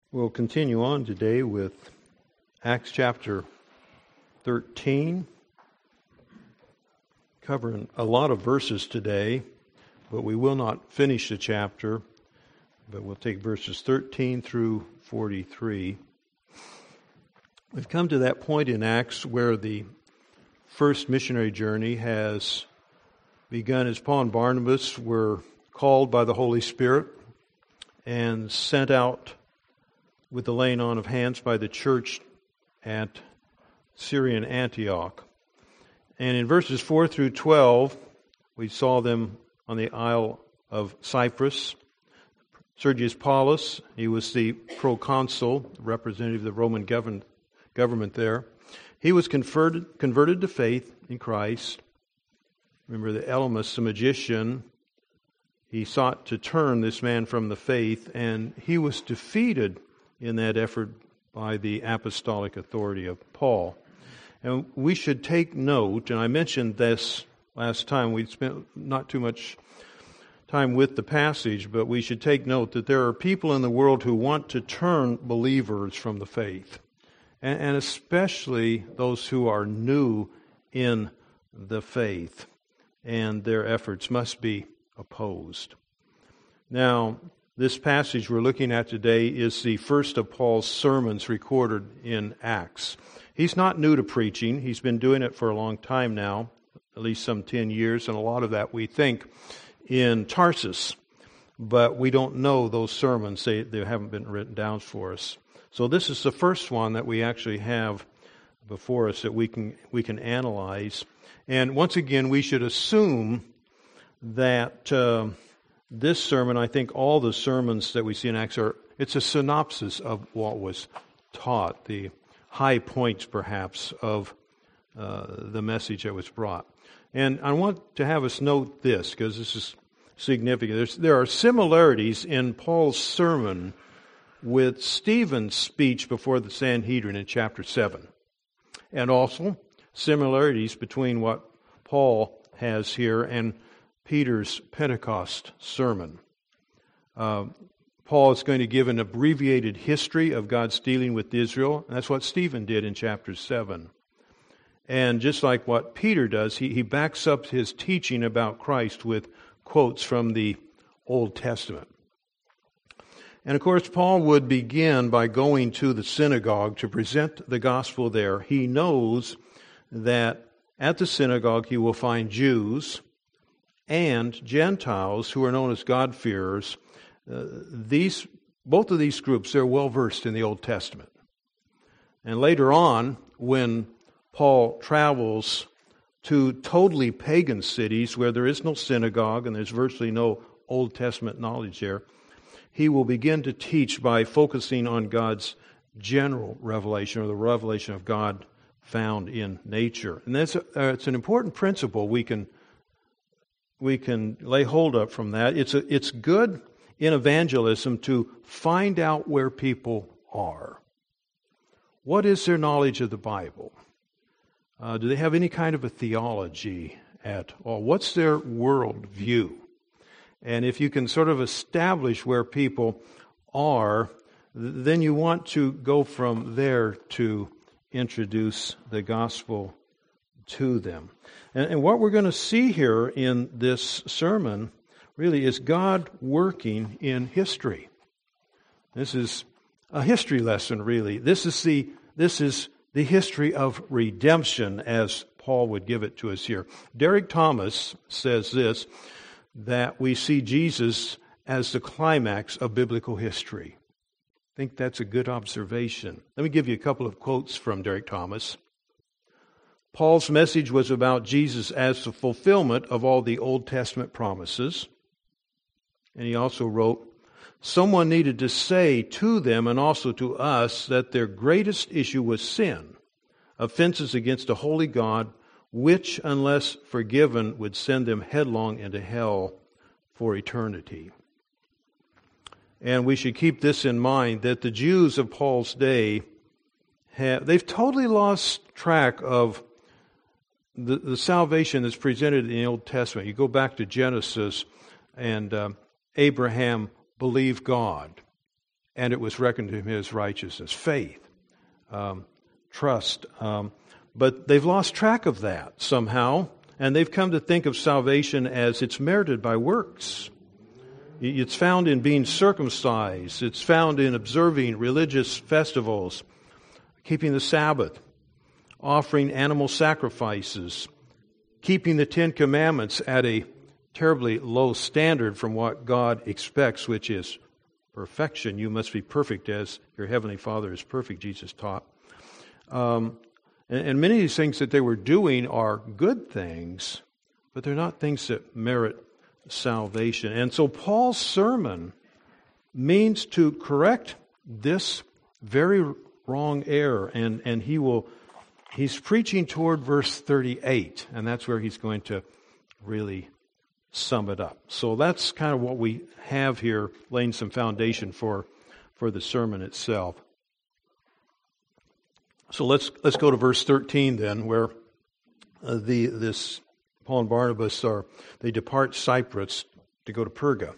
We'll continue on today with Acts chapter 13, covering a lot of verses today, but we will not finish the chapter, but we'll take verses 13 through 43. We've come to that point in Acts where the first missionary journey has begun as Paul and Barnabas were called by the Holy Spirit and sent out with the laying on of hands by the church at Syrian Antioch. And in verses 4 through 12, we saw them on the Isle of Cyprus. Sergius Paulus, he was the proconsul, representative of the Roman government there. He was converted to faith in Christ. Remember the Elymas, the magician, he sought to turn this man from the faith, and he was defeated in that effort by the apostolic authority of Paul. And we should take note, and I mentioned this last time, we spent not too much time with the passage, but we should take note that there are people in the world who want to turn believers from the faith, and especially those who are new in the faith, and their efforts must be opposed. Now, this passage we're looking at today is the first of Paul's sermons recorded in Acts. He's not new to preaching. He's been doing it for a long time now, at least some 10 years, and a lot of that we think in Tarsus. But we don't know those sermons. They haven't been written down for us. So this is the first one that we actually have before us that we can analyze. And once again, we should assume that this sermon, I think all the sermons that we see in Acts it's a synopsis of what was taught, the high points perhaps of the message that was brought. And I want to have us note this, because this is significant. There are similarities in Paul's sermon with Stephen's speech before the Sanhedrin in chapter 7. And also similarities between what Paul has here and Peter's Pentecost sermon. Paul is going to give an abbreviated history of God's dealing with Israel, and that's what Stephen did in chapter 7. And just like what Peter does, he backs up his teaching about Christ with quotes from the Old Testament. And of course, Paul would begin by going to the synagogue to present the gospel there. He knows that at the synagogue he will find Jews and Gentiles who are known as God-fearers. Both of these groups, they're well-versed in the Old Testament. And later on, when Paul travels to totally pagan cities where there is no synagogue and there's virtually no Old Testament knowledge there, he will begin to teach by focusing on God's general revelation, or the revelation of God found in nature. And it's an important principle we can lay hold of from that. It's good in evangelism to find out where people are. What is their knowledge of the Bible? Do they have any kind of a theology at all? What's their world view? And if you can sort of establish where people are, then you want to go from there to introduce the gospel to them. And what we're going to see here in this sermon really is God working in history. This is a history lesson, really. This is the history of redemption, as Paul would give it to us here. Derek Thomas says this, that we see Jesus as the climax of biblical history. I think that's a good observation. Let me give you a couple of quotes from Derek Thomas. Paul's message was about Jesus as the fulfillment of all the Old Testament promises. And he also wrote, someone needed to say to them and also to us that their greatest issue was sin, offenses against a holy God, which, unless forgiven, would send them headlong into hell for eternity. And we should keep this in mind, that the Jews of Paul's day, they've totally lost track of the salvation that's presented in the Old Testament. You go back to Genesis, and Abraham believed God. and it was reckoned to him as righteousness. Faith, trust. But they've lost track of that somehow, and they've come to think of salvation as it's merited by works. It's found in being circumcised. It's found in observing religious festivals, keeping the Sabbath, offering animal sacrifices, keeping the Ten Commandments at a terribly low standard from what God expects, which is perfection. You must be perfect as your Heavenly Father is perfect, Jesus taught. And many of these things that they were doing are good things, but they're not things that merit salvation. And so Paul's sermon means to correct this very wrong error, and he's preaching toward verse 38, and that's where he's going to really sum it up. So that's kind of what we have here, laying some foundation for the sermon itself. So let's go to verse 13 then, where this Paul and Barnabas they depart Cyprus to go to Perga.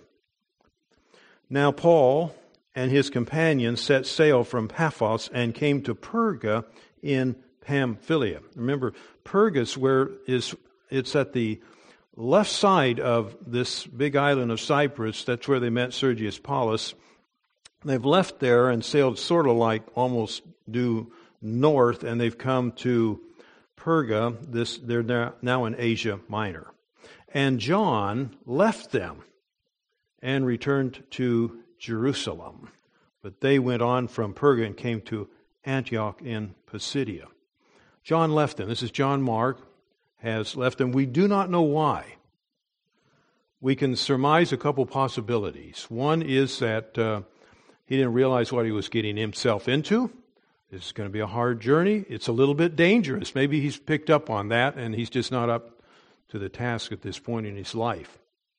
Now Paul and his companions set sail from Paphos and came to Perga in Pamphylia. Remember, Perga's it's at the left side of this big island of Cyprus. That's where they met Sergius Paulus. They've left there and sailed sort of like almost due north, and they've come to Perga. They're now in Asia Minor. And John left them and returned to Jerusalem. But they went on from Perga and came to Antioch in Pisidia. John left them. This is John Mark has left them. We do not know why. We can surmise a couple possibilities. One is that he didn't realize what he was getting himself into. This is going to be a hard journey. It's a little bit dangerous. Maybe he's picked up on that and he's just not up to the task at this point in his life.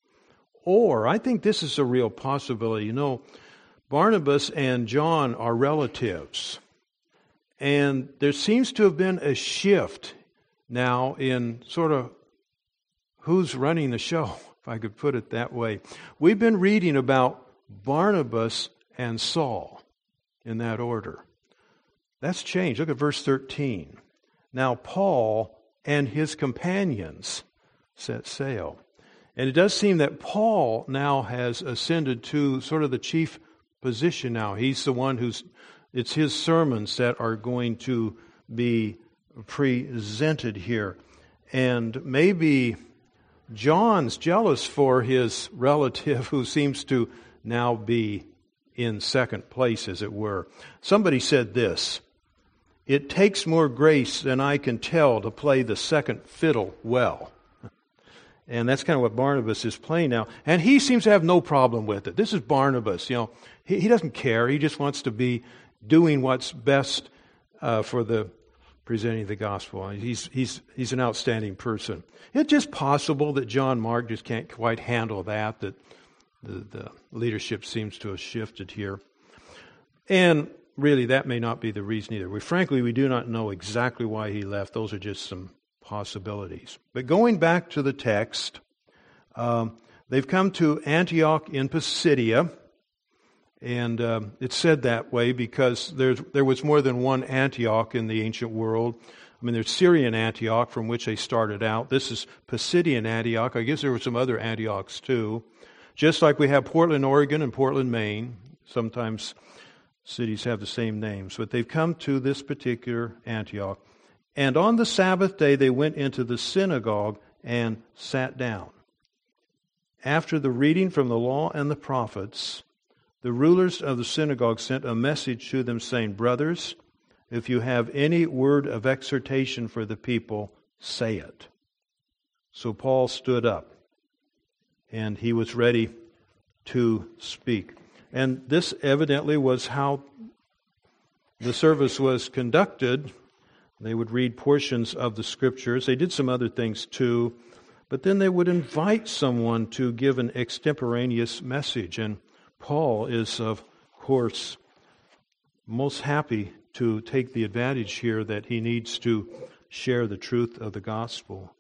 Or, I think this is a real possibility. You know, Barnabas and John are relatives. And there seems to have been a shift now in sort of who's running the show, if I could put it that way. We've been reading about Barnabas and Saul in that order. That's changed. Look at verse 13. Now Paul and his companions set sail. And it does seem that Paul now has ascended to sort of the chief position now. He's the one it's his sermons that are going to be presented here. And maybe John's jealous for his relative who seems to now be in second place, as it were. Somebody said this: "It takes more grace than I can tell to play the second fiddle well." And that's kind of what Barnabas is playing now. And he seems to have no problem with it. This is Barnabas, you know. He doesn't care. He just wants to be doing what's best for the presenting the gospel. He's an outstanding person. It's just possible that John Mark just can't quite handle that the leadership seems to have shifted here. And really, that may not be the reason either. We do not know exactly why he left. Those are just some possibilities. But going back to the text, they've come to Antioch in Pisidia, and it's said that way because there was more than one Antioch in the ancient world. I mean, there's Syrian Antioch, from which they started out. This is Pisidian Antioch. I guess there were some other Antiochs too. Just like we have Portland, Oregon, and Portland, Maine. Sometimes cities have the same names. But they've come to this particular Antioch. And on the Sabbath day, they went into the synagogue and sat down. After the reading from the law and the prophets, the rulers of the synagogue sent a message to them saying, "Brothers, if you have any word of exhortation for the people, say it." So Paul stood up, and he was ready to speak. And this evidently was how the service was conducted. They would read portions of the Scriptures. They did some other things too. But then they would invite someone to give an extemporaneous message. And Paul is, of course, most happy to take the advantage here that he needs to share the truth of the gospel.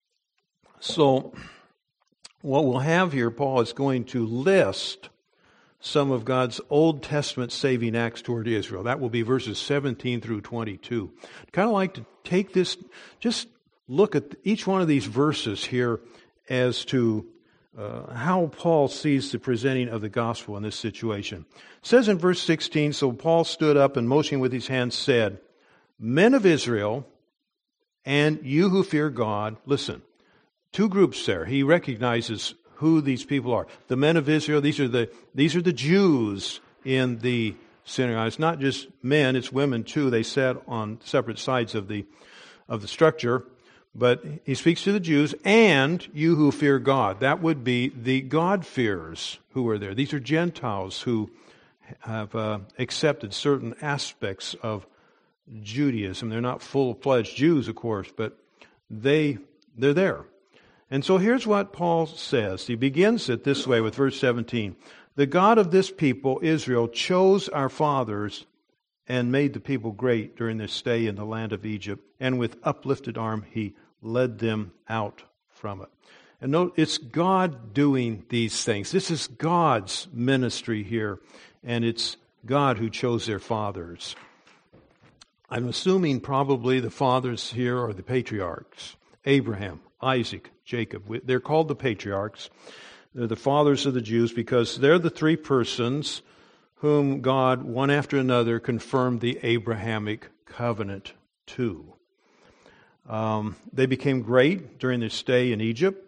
So, what we'll have here, Paul is going to list some of God's Old Testament saving acts toward Israel. That will be verses 17 through 22. I'd kind of like to take this, just look at each one of these verses here as to how Paul sees the presenting of the gospel in this situation. It says in verse 16, so Paul stood up and motioning with his hand said, Men of Israel, and you who fear God, listen, two groups there. He recognizes who these people are. The men of Israel, these are the Jews in the synagogue. It's not just men, it's women too. They sat on separate sides of the structure. But he speaks to the Jews, and you who fear God. That would be the God-fearers who are there. These are Gentiles who have accepted certain aspects of Judaism. They're not full-fledged Jews, of course, but they're there. And so here's what Paul says. He begins it this way with verse 17. The God of this people, Israel, chose our fathers and made the people great during their stay in the land of Egypt, and with uplifted arm he led them out from it. And note, it's God doing these things. This is God's ministry here, and it's God who chose their fathers. I'm assuming probably the fathers here are the patriarchs, Abraham, Isaac, Jacob. They're called the patriarchs. They're the fathers of the Jews because they're the three persons whom God, one after another, confirmed the Abrahamic covenant to. They became great during their stay in Egypt.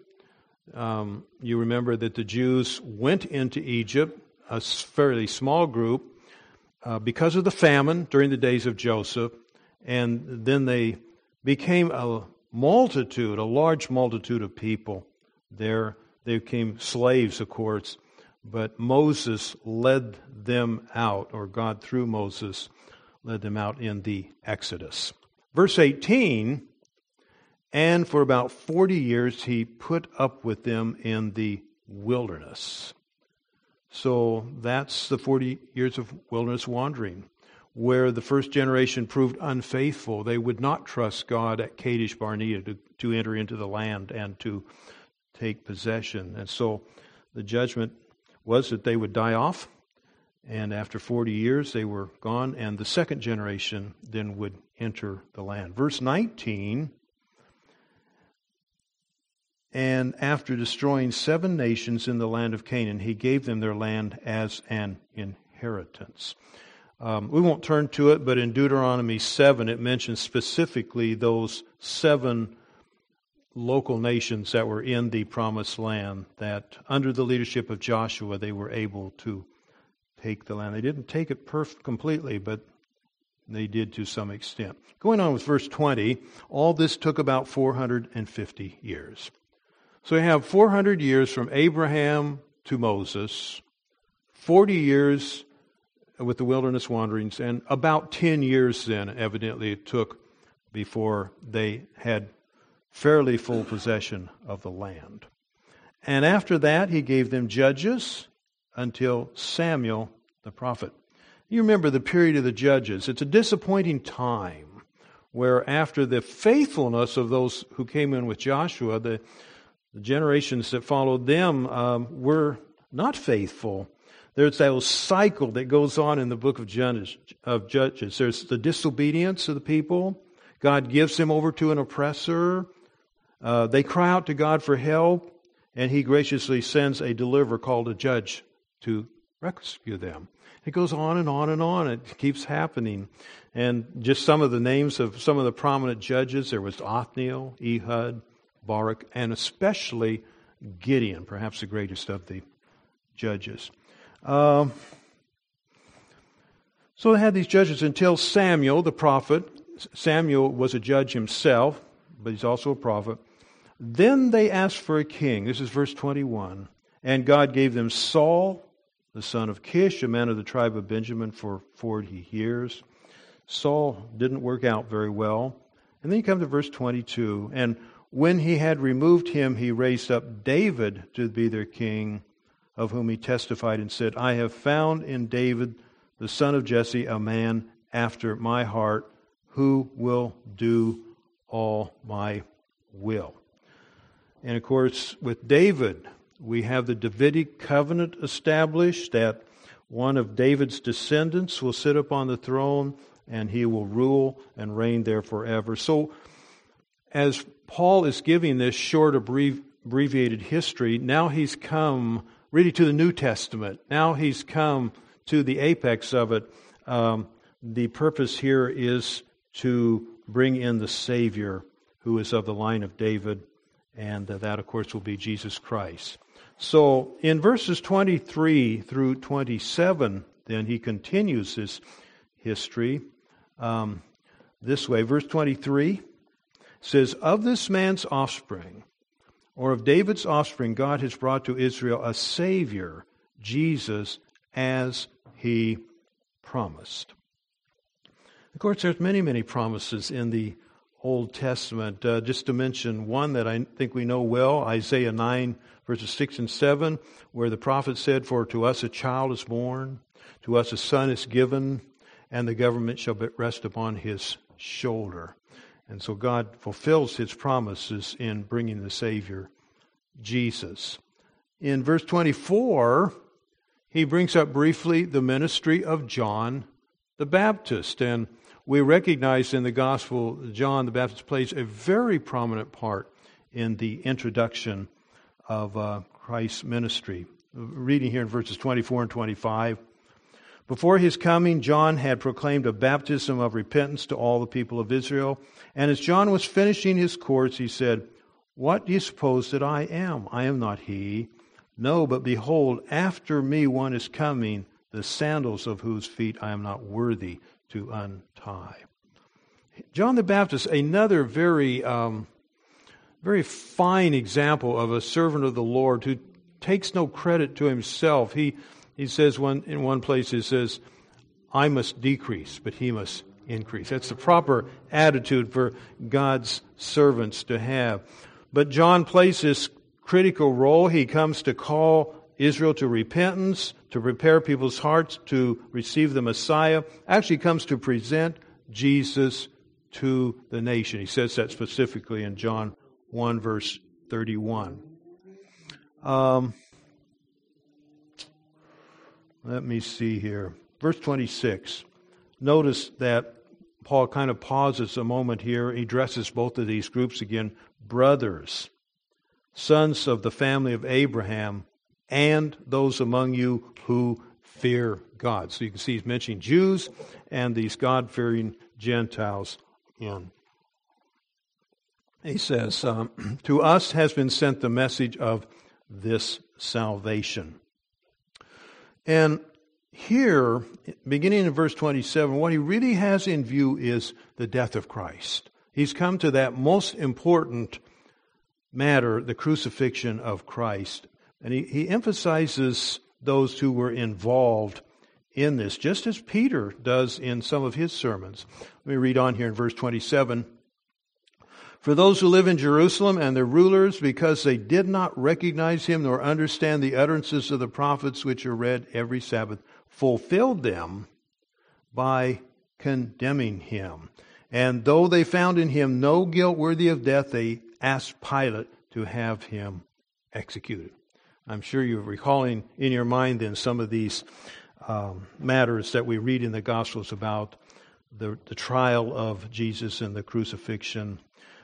You remember that the Jews went into Egypt, a fairly small group, because of the famine during the days of Joseph, and then they became a large multitude of people there. They became slaves, of course, but Moses led them out, or God through Moses led them out in the Exodus. Verse 18, and for about 40 years he put up with them in the wilderness. So that's the 40 years of wilderness wandering, where the first generation proved unfaithful. They would not trust God at Kadesh Barnea to enter into the land and to take possession. And so the judgment was that they would die off, and after 40 years they were gone, and the second generation then would enter the land. Verse 19, and after destroying 7 nations in the land of Canaan, he gave them their land as an inheritance. We won't turn to it, but in Deuteronomy 7, it mentions specifically those 7 local nations that were in the promised land, that under the leadership of Joshua, they were able to take the land. They didn't take it completely, but they did to some extent. Going on with verse 20, all this took about 450 years. So we have 400 years from Abraham to Moses, 40 years with the wilderness wanderings, and about 10 years then, evidently, it took before they had fairly full possession of the land. And after that, he gave them judges until Samuel the prophet. You remember the period of the judges. It's a disappointing time where after the faithfulness of those who came in with Joshua, the generations that followed them were not faithful. There's that cycle that goes on in the book of Judges. There's the disobedience of the people. God gives them over to an oppressor. They cry out to God for help, and He graciously sends a deliverer called a judge to rescue them. It goes on and on and on. It keeps happening. And just some of the names of some of the prominent judges, there was Othniel, Ehud, Barak, and especially Gideon, perhaps the greatest of the judges. So they had these judges until Samuel, the prophet. Samuel was a judge himself, but he's also a prophet. Then they asked for a king. This is verse 21. And God gave them Saul, the son of Kish, a man of the tribe of Benjamin, for 40 years. Saul didn't work out very well. And then you come to verse 22. And when he had removed him, he raised up David to be their king, of whom he testified and said, I have found in David, the son of Jesse, a man after my heart, who will do all my will. And of course, with David, we have the Davidic covenant established that one of David's descendants will sit upon the throne, and he will rule and reign there forever. So, as Paul is giving this short, abbreviated history, now he's come really to the New Testament. Now he's come to the apex of it. The purpose here is to bring in the Savior who is of the line of David, and that, of course, will be Jesus Christ. So, in verses 23 through 27, then, he continues his history this way. Verse 23 says, "Of this man's offspring, or of David's offspring, God has brought to Israel a Savior, Jesus, as He promised." Of course, there's many, many promises in the Old Testament. Just to mention one that I think we know well, Isaiah 9, verses 6 and 7, where the prophet said, "For to us a child is born, to us a son is given, and the government shall rest upon his shoulder." And so God fulfills His promises in bringing the Savior, Jesus. In verse 24, he brings up briefly the ministry of John the Baptist. And we recognize in the Gospel, John the Baptist plays a very prominent part in the introduction of Christ's ministry. Reading here in verses 24 and 25, "Before his coming, John had proclaimed a baptism of repentance to all the people of Israel. And as John was finishing his course, he said, 'What do you suppose that I am? I am not he. No, but behold, after me one is coming, the sandals of whose feet I am not worthy to untie.'" John the Baptist, another very fine example of a servant of the Lord who takes no credit to himself. He says in one place, he says, "I must decrease, but he must increase." That's the proper attitude for God's servants to have. But John plays this critical role. He comes to call Israel to repentance, to prepare people's hearts to receive the Messiah. Actually comes to present Jesus to the nation. He says that specifically in John 1, verse 31. Let me see here. Verse 26. Notice that Paul kind of pauses a moment here. He addresses both of these groups again. "Brothers, sons of the family of Abraham, and those among you who fear God." So you can see he's mentioning Jews and these God-fearing Gentiles. He says, "To us has been sent the message of this salvation." And here, beginning in verse 27, what he really has in view is the death of Christ. He's come to that most important matter, the crucifixion of Christ. And he emphasizes those who were involved in this, just as Peter does in some of his sermons. Let me read on here in verse 27. "For those who live in Jerusalem and their rulers, because they did not recognize him nor understand the utterances of the prophets which are read every Sabbath, fulfilled them by condemning him. And though they found in him no guilt worthy of death, they asked Pilate to have him executed." I'm sure you're recalling in your mind then some of these matters that we read in the Gospels about the trial of Jesus and the crucifixion.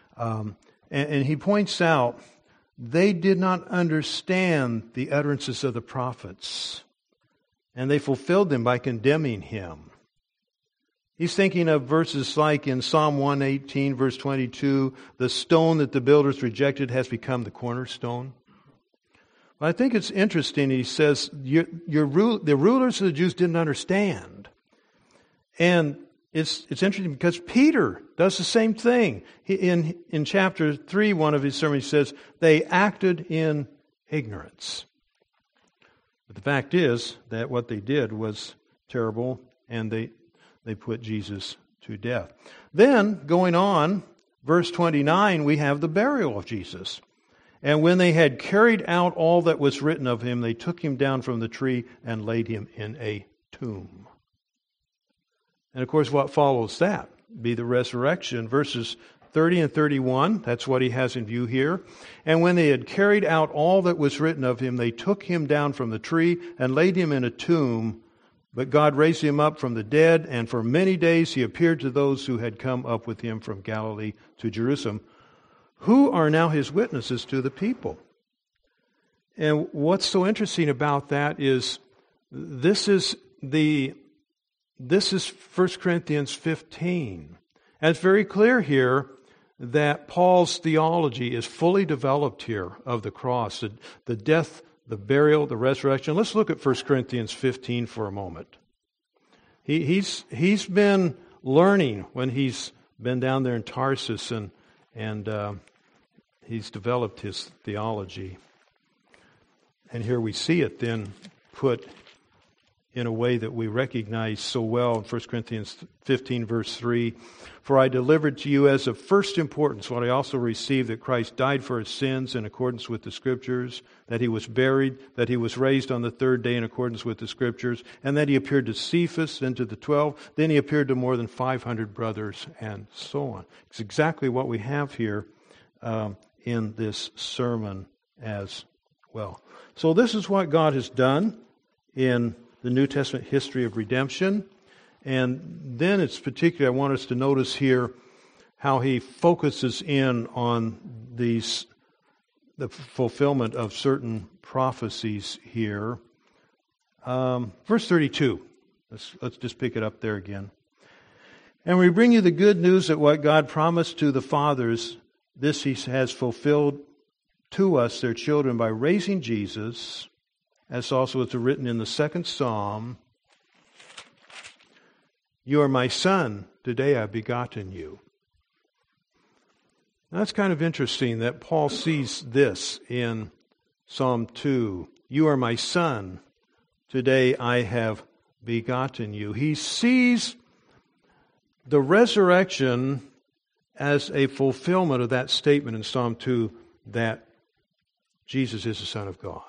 And he points out they did not understand the utterances of the prophets, and they fulfilled them by condemning him. He's thinking of verses like in Psalm 118, verse 22, "The stone that the builders rejected has become the cornerstone." But I think it's interesting, he says, the rulers of the Jews didn't understand. And it's interesting because Peter does the same thing. In chapter 3, one of his sermons, he says, they acted in ignorance. But the fact is that what they did was terrible, and they put Jesus to death. Then, going on, verse 29, we have the burial of Jesus. "And when they had carried out all that was written of him, they took him down from the tree and laid him in a tomb." And of course, what follows that? Be the resurrection. Verses 30 and 31, that's what he has in view here. "And when they had carried out all that was written of him, they took him down from the tree and laid him in a tomb But God raised him up from the dead, and for many days he appeared to those who had come up with him from Galilee to Jerusalem, who are now his witnesses to the people. And what's so interesting about that is this is 1 Corinthians 15. And it's very clear here that Paul's theology is fully developed here of the cross, the death, the burial, the resurrection. Let's look at 1 Corinthians 15 for a moment. He's been learning when he's been down there in Tarsus, and he's developed his theology. And here we see it then put in a way that we recognize so well in 1 Corinthians 15, verse 3. For I delivered to you as of first importance what I also received, that Christ died for his sins in accordance with the Scriptures, that he was buried, that he was raised on the third day in accordance with the Scriptures, and that he appeared to Cephas, then to the 12, then he appeared to more than 500 brothers, and so on. It's exactly what we have here in this sermon as well. So this is what God has done in the New Testament history of redemption. And then it's particularly, I want us to notice here how he focuses in on the fulfillment of certain prophecies here. Verse 32. Let's just pick it up there again. And we bring you the good news that what God promised to the fathers, this he has fulfilled to us, their children, by raising Jesus, as also it's written in the second Psalm, you are my son, today I have begotten you. Now, that's kind of interesting that Paul sees this in Psalm 2. You are my son, today I have begotten you. He sees the resurrection as a fulfillment of that statement in Psalm 2 that Jesus is the Son of God.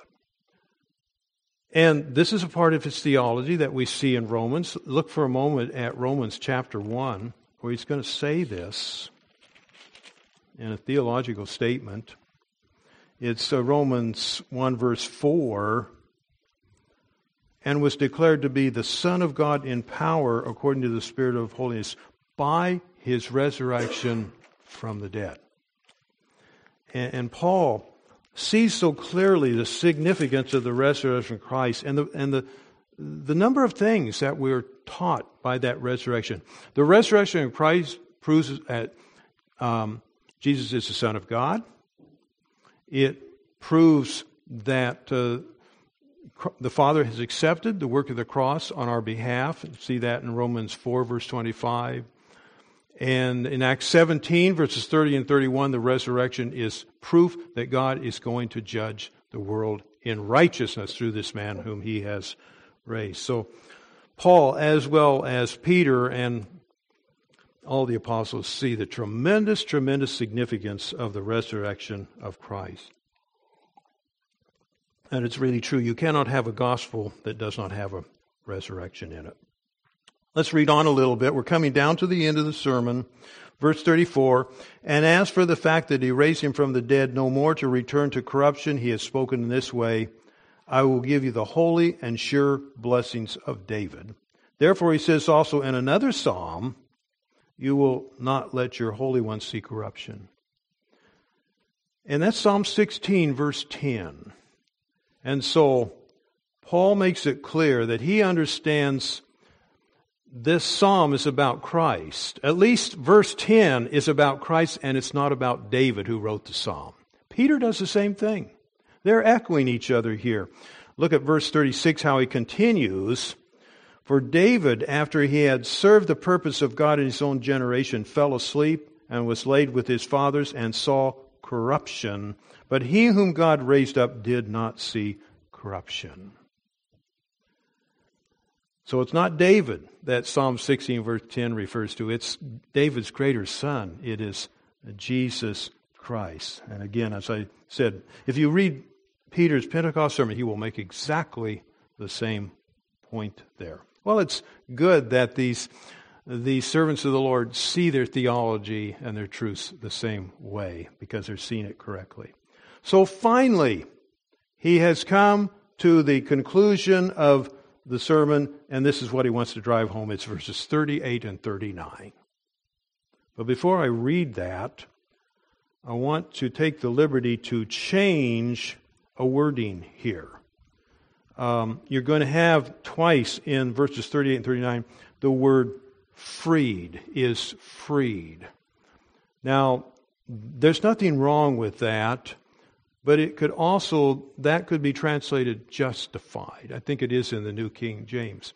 And this is a part of his theology that we see in Romans. Look for a moment at Romans chapter 1, where he's going to say this in a theological statement. It's Romans 1 verse 4, and was declared to be the Son of God in power according to the Spirit of holiness by his resurrection from the dead. And Paul sees so clearly the significance of the resurrection of Christ and the number of things that we're taught by that resurrection. The resurrection of Christ proves that Jesus is the Son of God. It proves that the Father has accepted the work of the cross on our behalf. You see that in Romans 4, verse 25. And in Acts 17, verses 30 and 31, the resurrection is proof that God is going to judge the world in righteousness through this man whom he has raised. So Paul, as well as Peter and all the apostles, see the tremendous, tremendous significance of the resurrection of Christ. And it's really true. You cannot have a gospel that does not have a resurrection in it. Let's read on a little bit. We're coming down to the end of the sermon. Verse 34, and as for the fact that he raised him from the dead, no more to return to corruption, he has spoken in this way, I will give you the holy and sure blessings of David. Therefore he says also in another psalm, you will not let your Holy One see corruption. And that's Psalm 16, verse 10. And so Paul makes it clear that he understands this psalm is about Christ. At least verse 10 is about Christ, and it's not about David who wrote the psalm. Peter does the same thing. They're echoing each other here. Look at verse 36, how he continues. For David, after he had served the purpose of God in his own generation, fell asleep and was laid with his fathers and saw corruption. But he whom God raised up did not see corruption. So it's not David that Psalm 16 verse 10 refers to. It's David's greater son. It is Jesus Christ. And again, as I said, if you read Peter's Pentecost sermon, he will make exactly the same point there. Well, it's good that these servants of the Lord see their theology and their truths the same way because they're seeing it correctly. So finally, he has come to the conclusion of the sermon, and this is what he wants to drive home. It's verses 38 and 39. But before I read that, I want to take the liberty to change a wording here. You're going to have twice in verses 38 and 39, the word freed is freed. Now, there's nothing wrong with that, but that could be translated justified. I think it is in the New King James.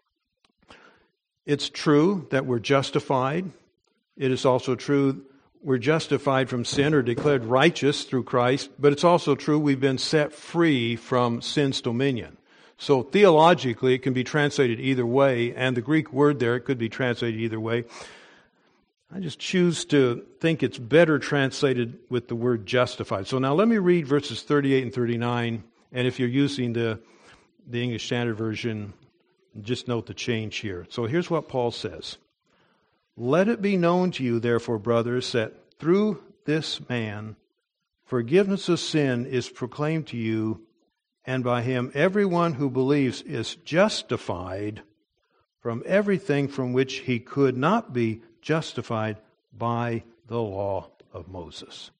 It's true that we're justified. It is also true we're justified from sin or declared righteous through Christ, but it's also true we've been set free from sin's dominion. So theologically, it can be translated either way, and the Greek word there, it could be translated either way. I just choose to think it's better translated with the word justified. So now let me read verses 38 and 39, and if you're using the English Standard Version, just note the change here. So here's what Paul says. Let it be known to you, therefore, brothers, that through this man forgiveness of sin is proclaimed to you, and by him everyone who believes is justified from everything from which he could not be justified by the law of Moses.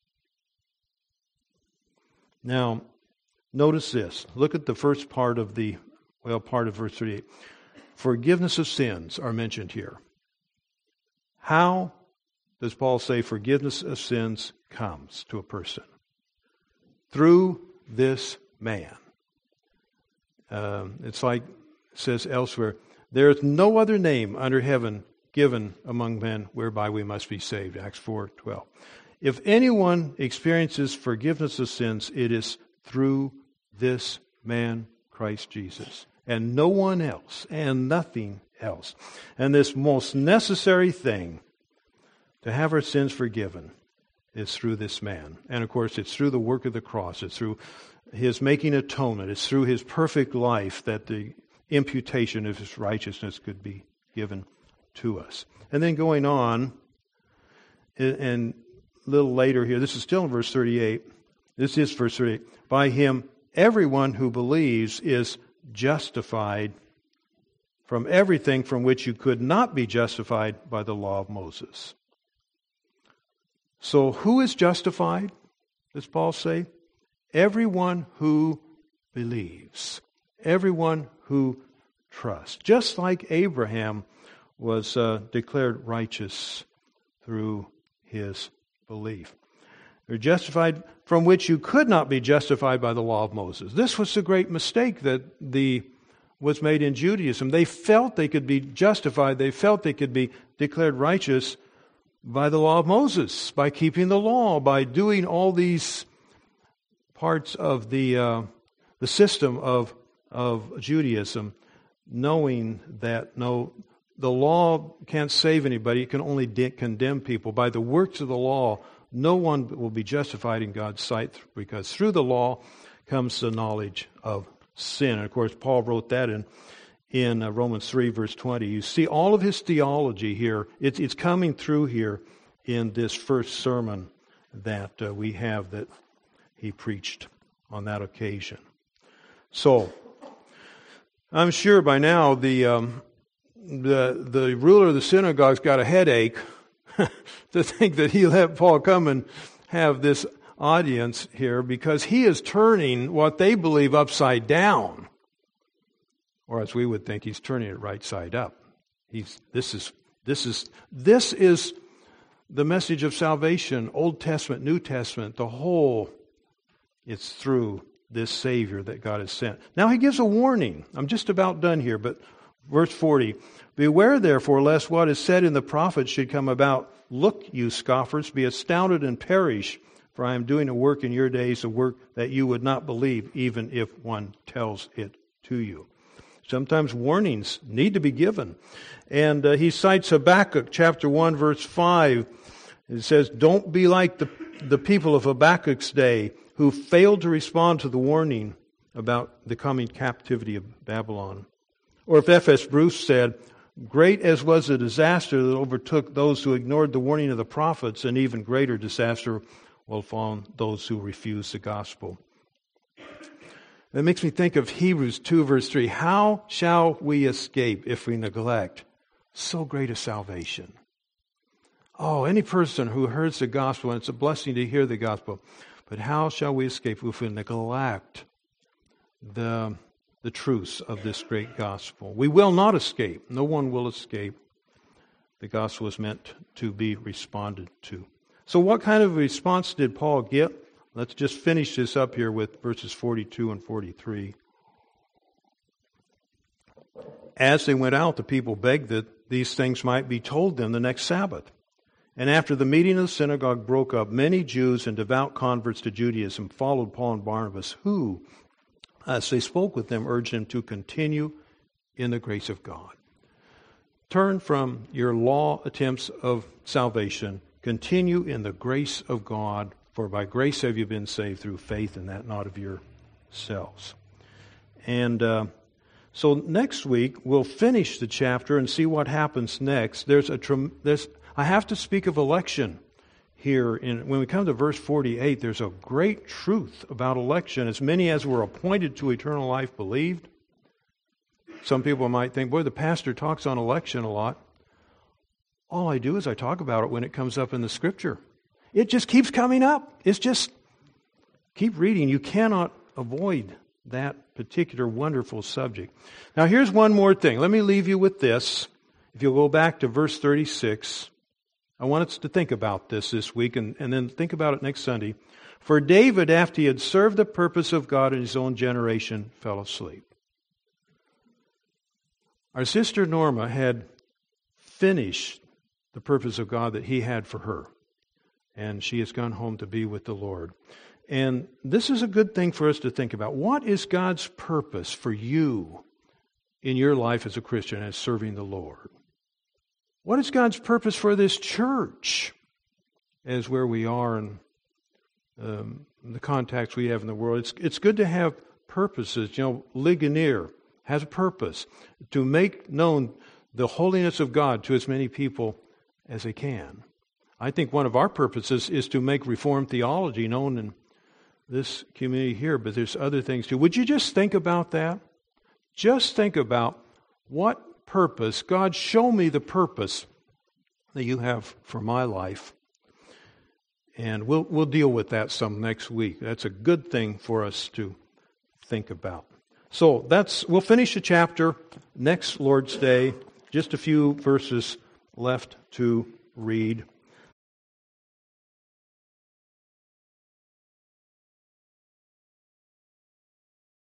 Now, notice this. Look at the first part of verse 38. Forgiveness of sins are mentioned here. How does Paul say forgiveness of sins comes to a person? Through this man. It's like it says elsewhere, there is no other name under heaven given among men whereby we must be saved. Acts 4:12. If anyone experiences forgiveness of sins, it is through this man, Christ Jesus, and no one else, and nothing else. And this most necessary thing to have our sins forgiven is through this man. And of course, it's through the work of the cross. It's through his making atonement. It's through his perfect life that the imputation of his righteousness could be given to us. And then going on, and a little later here, this is still in verse 38. This is verse 38. By him, everyone who believes is justified from everything from which you could not be justified by the law of Moses. So who is justified, does Paul say? Everyone who believes. Everyone who trusts. Just like Abraham was declared righteous through his belief. They're justified from which you could not be justified by the law of Moses. This was the great mistake that was made in Judaism. They felt they could be justified. They felt they could be declared righteous by the law of Moses, by keeping the law, by doing all these parts of the system of Judaism, knowing that the law can't save anybody. It can only condemn people. By the works of the law, no one will be justified in God's sight, because through the law comes the knowledge of sin. And of course, Paul wrote that in Romans 3, verse 20. You see all of his theology here. It's coming through here in this first sermon that we have that he preached on that occasion. So, I'm sure by now the ruler of the synagogue's got a headache to think that he let Paul come and have this audience here, because he is turning what they believe upside down. Or as we would think, he's turning it right side up. This is the message of salvation, Old Testament, New Testament, the whole. It's through this Savior that God has sent. Now he gives a warning. I'm just about done here, but verse 40. Beware therefore lest what is said in the prophets should come about. Look, you scoffers, be astounded and perish, for I am doing a work in your days, a work that you would not believe, even if one tells it to you. Sometimes warnings need to be given. And he cites Habakkuk chapter 1, verse 5. It says, don't be like the people of Habakkuk's day who failed to respond to the warning about the coming captivity of Babylon. Or if F.S. Bruce said, great as was the disaster that overtook those who ignored the warning of the prophets, an even greater disaster will fall on those who refuse the gospel. It makes me think of Hebrews 2 verse 3. How shall we escape if we neglect so great a salvation? Oh, any person who hears the gospel, and it's a blessing to hear the gospel, but how shall we escape if we neglect the truths of this great gospel? We will not escape. No one will escape. The gospel is meant to be responded to. So what kind of response did Paul get? Let's just finish this up here with verses 42 and 43. As they went out, the people begged that these things might be told them the next Sabbath. And after the meeting of the synagogue broke up, many Jews and devout converts to Judaism followed Paul and Barnabas, who, as they spoke with them, urged them to continue in the grace of God. Turn from your law attempts of salvation. Continue in the grace of God, for by grace have you been saved through faith, and that not of yourselves. And so next week we'll finish the chapter and see what happens next. I have to speak of election here. When we come to verse 48, there's a great truth about election. As many as were appointed to eternal life believed. Some people might think, boy, the pastor talks on election a lot. All I do is I talk about it when it comes up in the Scripture. It just keeps coming up. It's just, keep reading. You cannot avoid that particular wonderful subject. Now here's one more thing. Let me leave you with this. If you'll go back to verse 36, I want us to think about this week and then think about it next Sunday. For David, after he had served the purpose of God in his own generation, fell asleep. Our sister Norma had finished the purpose of God that he had for her. And she has gone home to be with the Lord. And this is a good thing for us to think about. What is God's purpose for you in your life as a Christian, as serving the Lord? What is God's purpose for this church as where we are and the contacts we have in the world? It's good to have purposes. You know, Ligonier has a purpose to make known the holiness of God to as many people as they can. I think one of our purposes is to make Reformed theology known in this community here, but there's other things too. Would you just think about that? Just think about what purpose, God, show me the purpose that you have for my life. And we'll deal with that some next week. That's a good thing for us to think about. So we'll finish the chapter next Lord's Day. Just a few verses left to read.